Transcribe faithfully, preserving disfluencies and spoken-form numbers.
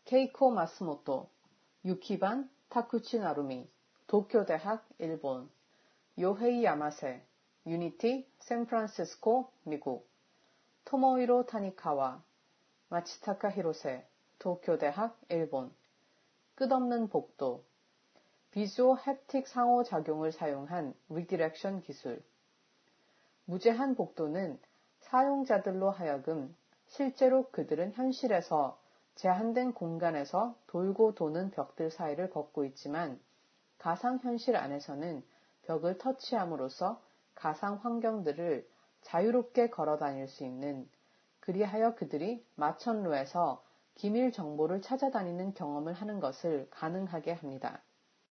케이코 마스모토, 유키반 타쿠치 나루미, 도쿄대학 일본, 요헤이 야마세, 유니티 샌프란시스코 미국, 토모히로 타니카와, 마치타카 히로세, 도쿄대학 일본, 끝없는 복도, 비주어 햅틱 상호작용을 사용한 리디렉션 기술. 무제한 복도는 사용자들로 하여금 실제로 그들은 현실에서 제한된 공간에서 돌고 도는 벽들 사이를 걷고 있지만 가상현실 안에서는 벽을 터치함으로써 가상 환경들을 자유롭게 걸어 다닐 수 있는, 그리하여 그들이 마천루에서 기밀 정보를 찾아다니는 경험을 하는 것을 가능하게 합니다.